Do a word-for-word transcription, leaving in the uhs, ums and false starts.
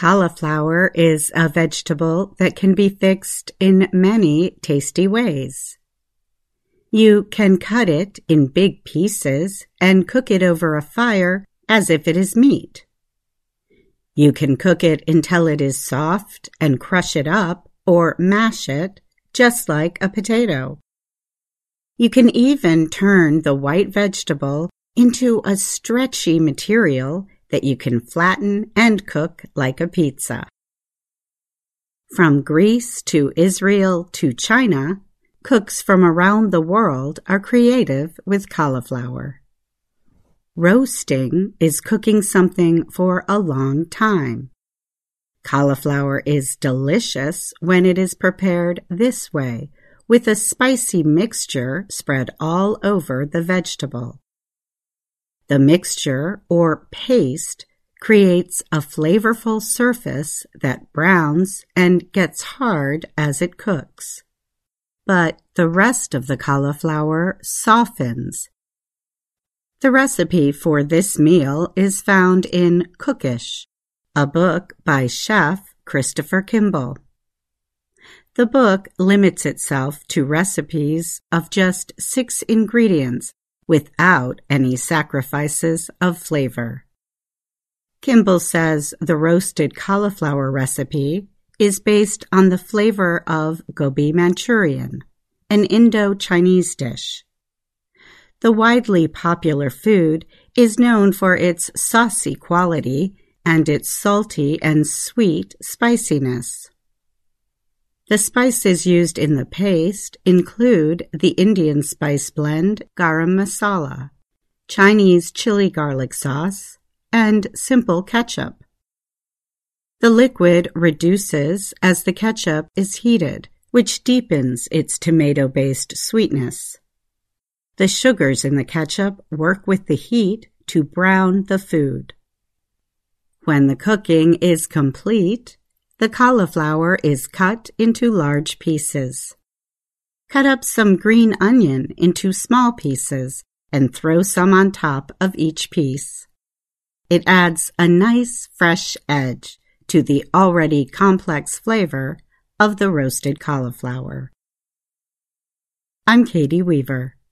Cauliflower is a vegetable that can be fixed in many tasty ways. You can cut it in big pieces and cook it over a fire as if it is meat. You can cook it until it is soft and crush it up or mash it just like a potato. You can even turn the white vegetable into a stretchy material that you can flatten and cook like a pizza. From Greece to Israel to China, cooks from around the world are creative with cauliflower. Roasting is cooking something for a long time. Cauliflower is delicious when it is prepared this way, with a spicy mixture spread all over the vegetable. The mixture, or paste, creates a flavorful surface that browns and gets hard as it cooks. But the rest of the cauliflower softens. The recipe for this meal is found in Cookish, a book by Chef Christopher Kimball. The book limits itself to recipes of just six ingredients without any sacrifices of flavor. Kimball says the roasted cauliflower recipe is based on the flavor of gobi Manchurian, an Indo-Chinese dish. The widely popular food is known for its saucy quality and its salty and sweet spiciness. The spices used in the paste include the Indian spice blend garam masala, Chinese chili garlic sauce, and simple ketchup. The liquid reduces as the ketchup is heated, which deepens its tomato-based sweetness. The sugars in the ketchup work with the heat to brown the food. When the cooking is complete, the cauliflower is cut into large pieces. Cut up some green onion into small pieces and throw some on top of each piece. It adds a nice fresh edge to the already complex flavor of the roasted cauliflower. I'm Katie Weaver.